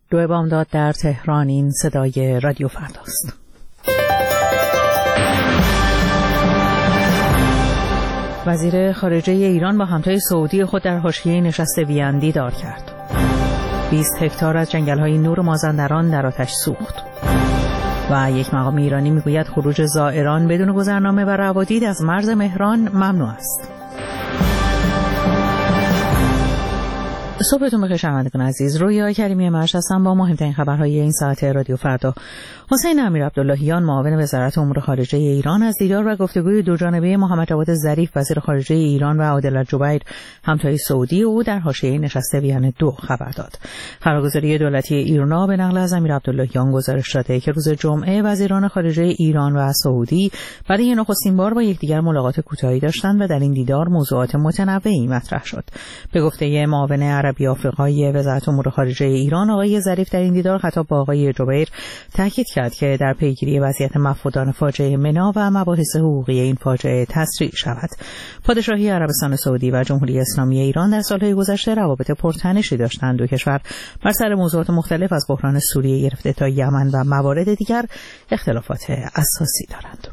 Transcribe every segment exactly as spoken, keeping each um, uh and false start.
دو بامداد در تهران. این صدای رادیو فرداست. وزیر خارجه ایران با همتای سعودی خود در حاشیه نشست وین دیدار کرد. بیست هکتار از جنگل‌های نور مازندران در آتش سوخت. و یک مقام ایرانی میگوید خروج زائران بدون گذرنامه و روادید از مرز مهران ممنوع است. صبحتون بخیر شنوندگان عزیز. رویا کریمی مرش هستم با مهمترین خبرهای این ساعت رادیو فردا. حسین امیر عبداللهیان معاون وزارت امور خارجه ایران از دیدار و گفتگوی دوجانبه محمد جواد ظریف وزیر خارجه ایران و عادل الجبیر همتای سعودی او در حاشیه نشست وین دو خبر داد. خبرگزاری دولتی ایرنا به نقل از امیر عبداللهیان گزارش داده که روز جمعه وزیران خارجه ایران و سعودی برای نخستین بار با یکدیگر ملاقات کوتاهی داشتند و در این دیدار موضوعات متنوعی مطرح شد. به گفته معاون عربی آفریقایی وزارت امور خارجه ایران آقای ظریف در این دیدار خطاب با آقای جبیر تاکید کرد که در پیگیری وضعیت مفقودان فاجعه منا و مباحث حقوقی این فاجعه تسریع شود. پادشاهی عربستان سعودی و جمهوری اسلامی ایران در سالهای گذشته روابط پرتنشی داشتند. دو کشور بر سر موضوعات مختلف از بحران سوریه گرفته تا یمن و موارد دیگر اختلافات اساسی دارند.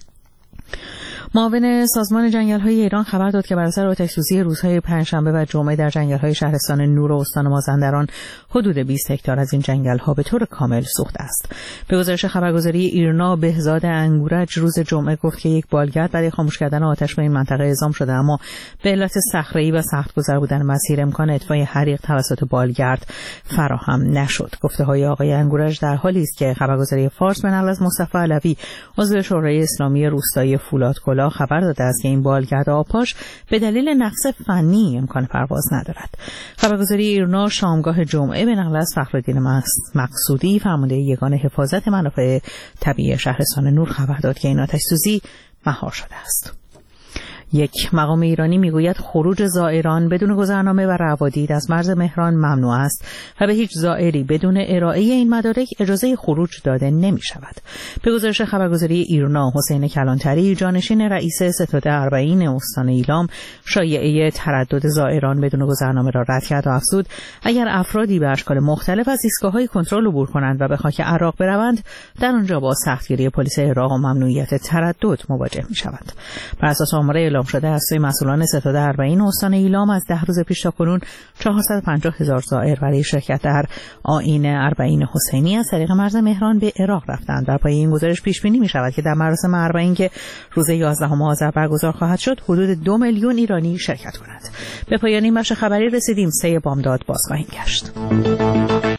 معاون سازمان جنگل‌های ایران خبر داد که بر اثر آتش‌سوزی روزهای پنجشنبه و جمعه در جنگل‌های شهرستان نور و استان مازندران حدود بیست هکتار از این جنگل‌ها به طور کامل سوخته است. به گزارش خبرگزاری ایرنا بهزاد انگورج روز جمعه گفت که یک بالگرد برای خاموش کردن آتش به این منطقه اعزام شده، اما به علت صخره‌ای و سخت‌گذر بودن مسیر امکان اطفای حریق توسط بالگرد فراهم نشد. گفته‌های آقای انگورج در حالی است که خبرگزاری فارس به نقل از مصطفی علوی عضو شورای اسلامی روستایی فولادکلا خبر داده است که این بالگرد آبپاش به دلیل نقص فنی امکان پرواز ندارد. خبرگزاری ایرنا شامگاه جمعه به نقل از فخرالدین مقصودی فرمانده یگان حفاظت منافع طبیعی شهرستان نور خبر داد که این آتش‌سوزی مهار شده است. یک مقام ایرانی میگوید خروج زائران بدون گذرنامه و روادید از مرز مهران ممنوع است و به هیچ زائری بدون ارائه این مدارک اجازه خروج داده نمی شود. به گزارش خبرگزاری ایرنا حسین کلانتری جانشین رئیس ستاد اربعین استان ایلام شایعه تردد زائران بدون گذرنامه را رد کرد و افزود اگر افرادی به اشکال مختلف از ایستگاه‌های کنترل عبور کنند و به خاک عراق بروند در آنجا با سختگیری پلیس عراق و ممنوعیت تردد مواجه می‌شوند. بر اساس آمار شده از سوی مسئولان ستاد اربعین استان ایلام از ده روز پیش تا کنون چهارصد و پنجاه هزار زائر برای شرکت در آیین اربعین حسینی از طریق مرز مهران به عراق رفتند. در پای این گزارش پیش بینی می شود که در مراسم اربعین که روز یازدهم آذر برگزار خواهد شد حدود دو میلیون ایرانی شرکت کنند. به پایان این بخش خبری رسیدیم. سه بامداد باز خواهیم گشت.